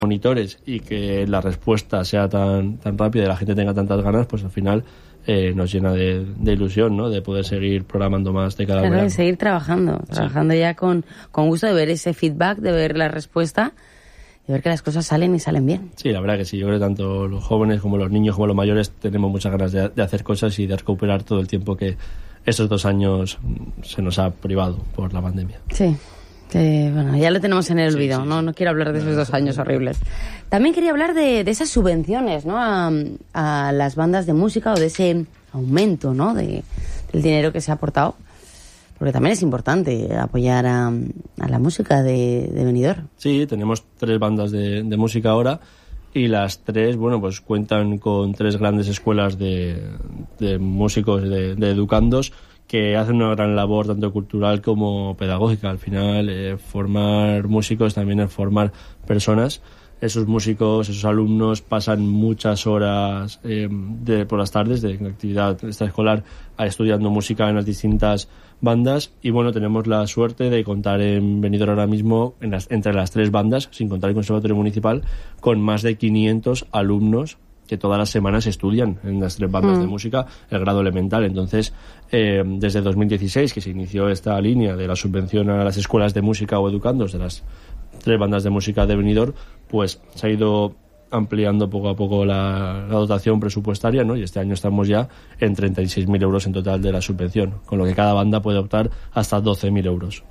monitores y que la respuesta sea tan rápida y la gente tenga tantas ganas, pues al final nos llena de ilusión, ¿no? De poder seguir programando más de cada verano. De seguir trabajando ya con gusto, de ver ese feedback, de ver la respuesta, de ver que las cosas salen y salen bien. Sí, la verdad que sí. Yo creo que tanto los jóvenes como los niños como los mayores tenemos muchas ganas de hacer cosas y de recuperar todo el tiempo que estos 2 años se nos ha privado por la pandemia. Sí. Bueno, ya lo tenemos en el olvido, sí. No quiero hablar de esos 2 años horribles. También quería hablar de esas subvenciones, ¿no? A las bandas de música, o de ese aumento, ¿no? Del dinero que se ha aportado, porque también es importante apoyar a la música de Benidorm. Sí, tenemos 3 bandas de música ahora, y las 3, bueno, pues cuentan con 3 grandes escuelas de músicos, de educandos, que hacen una gran labor tanto cultural como pedagógica. Al final, formar músicos también es formar personas. Esos músicos, esos alumnos pasan muchas horas por las tardes de actividad extraescolar estudiando música en las distintas bandas, y bueno, tenemos la suerte de contar en Benidorm ahora mismo entre las 3 bandas, sin contar el Conservatorio Municipal, con más de 500 alumnos que todas las semanas estudian en las 3 bandas de música el grado elemental. Entonces, desde 2016, que se inició esta línea de la subvención a las escuelas de música o educandos de las 3 bandas de música de Benidorm, pues se ha ido ampliando poco a poco la dotación presupuestaria, ¿no? Y este año estamos ya en 36.000 euros en total de la subvención, con lo que cada banda puede optar hasta 12.000 euros.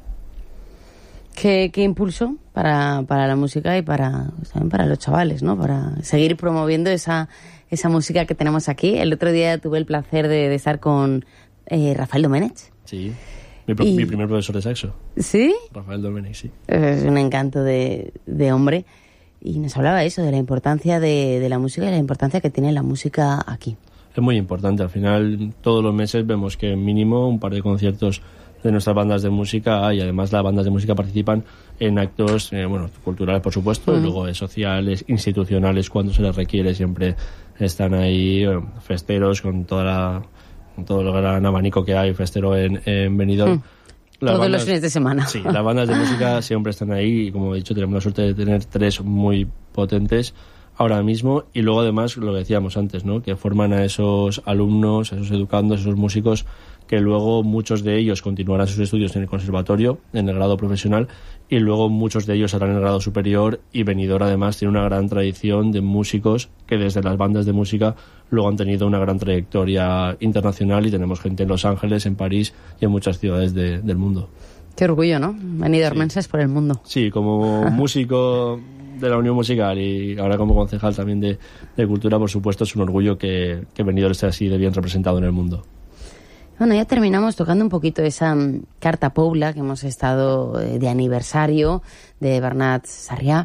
¿Qué impulso para la música y también para los chavales, ¿no? Para seguir promoviendo esa música que tenemos aquí. El otro día tuve el placer de estar con Rafael Domenech. Sí, mi primer profesor de saxo. ¿Sí? Rafael Domenech, sí. Es un encanto de hombre. Y nos hablaba eso, de la importancia de la música y la importancia que tiene la música aquí. Es muy importante. Al final, todos los meses vemos que mínimo un par de conciertos de nuestras bandas de música hay. Además, las bandas de música participan en actos culturales, por supuesto, y luego sociales, institucionales, cuando se les requiere. Siempre están ahí festeros con todo el gran abanico que hay festero en Benidorm. Todos los fines de semana. Sí, las bandas de música siempre están ahí, y como he dicho, tenemos la suerte de tener 3 muy potentes ahora mismo, y luego además lo que decíamos antes, ¿no? Que forman a esos alumnos, a esos educandos, a esos músicos, que luego muchos de ellos continuarán sus estudios en el conservatorio, en el grado profesional, y luego muchos de ellos harán el grado superior. Y Benidorm además tiene una gran tradición de músicos que desde las bandas de música luego han tenido una gran trayectoria internacional, y tenemos gente en Los Ángeles, en París y en muchas ciudades del mundo. Qué orgullo, ¿no? Benidormenses por el mundo. Sí, como músico de la Unión Musical y ahora como concejal también de Cultura, por supuesto, es un orgullo que Benidorm esté así de bien representado en el mundo. Bueno, ya terminamos tocando un poquito esa Carta Pobla que hemos estado de aniversario de Bernat Sarrià.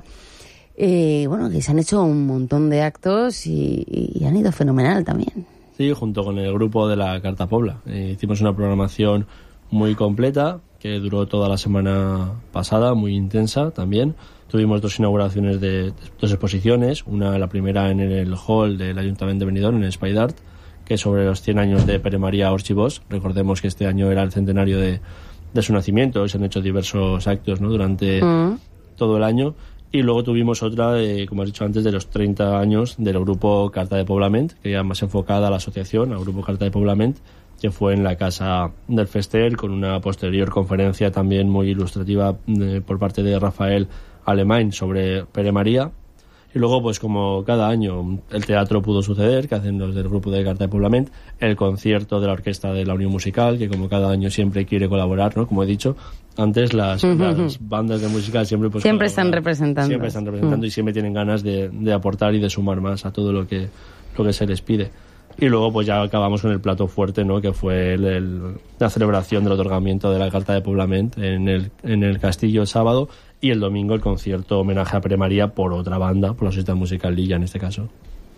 Que se han hecho un montón de actos y han ido fenomenal también. Sí, junto con el grupo de la Carta Pobla. Hicimos una programación muy completa que duró toda la semana pasada, muy intensa también. Tuvimos 2 inauguraciones de 2 exposiciones, la primera en el hall del Ayuntamiento de Benidorm, en el Espai d'Art, que es sobre los 100 años de Pere Maria Orchibós. Recordemos que este año era el centenario de su nacimiento, y se han hecho diversos actos, ¿no? Durante todo el año. Y luego tuvimos otra, como has dicho antes, de los 30 años del grupo Carta de Poblament, que ya más enfocada a la asociación, al grupo Carta de Poblament, que fue en la Casa del Fester, con una posterior conferencia también muy ilustrativa por parte de Rafael Alemany sobre Pere Maria. Y luego, pues como cada año, el teatro pudo suceder, que hacen los del grupo de Carta de Poblament, el concierto de la orquesta de la Unión Musical, que como cada año siempre quiere colaborar, ¿no? Como he dicho antes, las bandas de música siempre están representando. Siempre están representando y siempre tienen ganas de aportar y de sumar más a todo lo que se les pide. Y luego pues ya acabamos con el plato fuerte, ¿no? Que fue la celebración del otorgamiento de la Carta de Poblament en el Castillo el sábado, y el domingo el concierto homenaje a Pere Maria por otra banda, por la Sociedad Musical Lilla en este caso.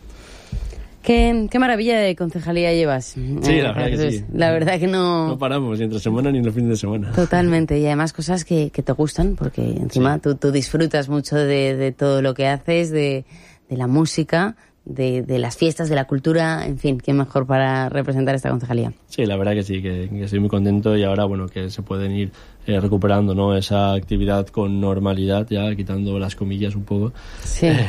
Qué maravilla de concejalía llevas. Sí, la verdad que sí. La verdad que no paramos ni entre semana ni en los fines de semana. Totalmente, y además cosas que te gustan, porque encima tú disfrutas mucho de todo lo que haces, de la música, de las fiestas, de la cultura, en fin, qué mejor para representar esta concejalía. Sí, la verdad que sí, que estoy muy contento, y ahora, bueno, que se pueden ir recuperando, ¿no?, esa actividad con normalidad, ya quitando las comillas un poco. Sí.